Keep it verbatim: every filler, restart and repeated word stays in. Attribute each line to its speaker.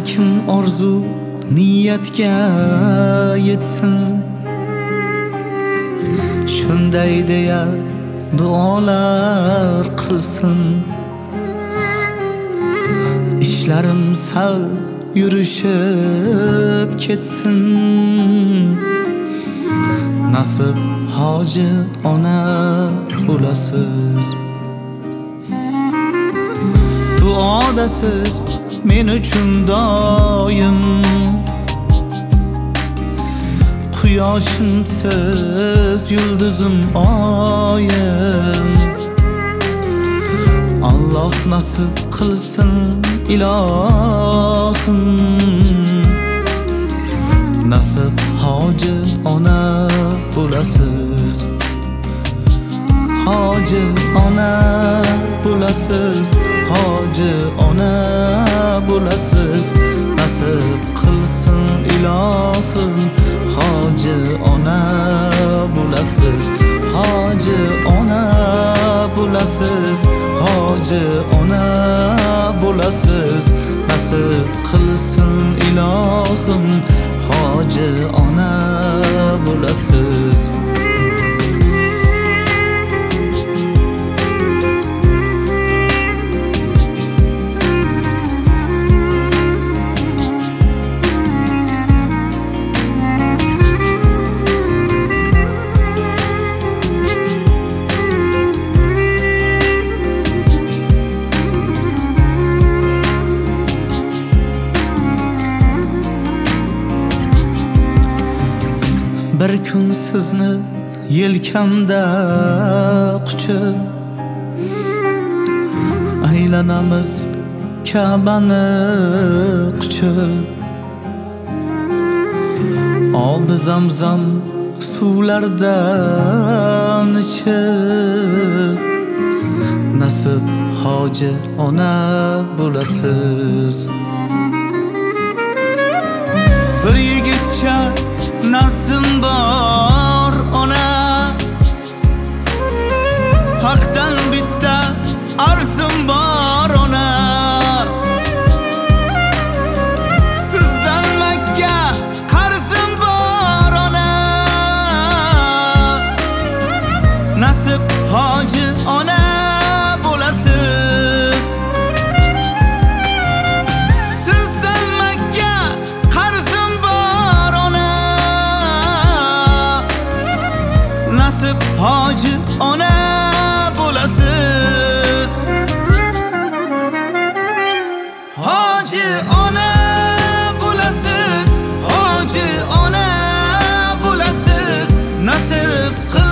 Speaker 1: kim orzu niyatga yetsin, shunday deya duolar qilsin. İşlarim sal yurishib ketsin, nasib hoji ona bo'lasiz. Duodasiz men uchun doim, quyoshimsiz yulduzim oyim. Allah nasib qilsin ilohim, nasib hoji ona bo'lasiz. Hoji ona bo'lasiz, hoji ona bo'lasiz. Nasib qilsin ilohim, hoji ona bo'lasiz. Hoji ona bo'lasiz, hoji ona bo'lasiz. Nasib qilsin ilohim, hoji ona bo'lasiz. Bir kun sizni yelkamda quchib, aylanamiz Ka'bani quchib. Obi zamzam suvlardan ichib, nasib hoji ona bo'lasiz. Bir yigitcha nazdim bor ona, haqdan bitta arzim bor ona. Sizdan Makka qarzim bor ona, nasib hoji ona bo'lasiz. Sizdan Makka qarzim bor ona, nasib hoji ona bo'lasiz. Hoji ona bo'lasiz, hoji ona bo'lasiz. Nasib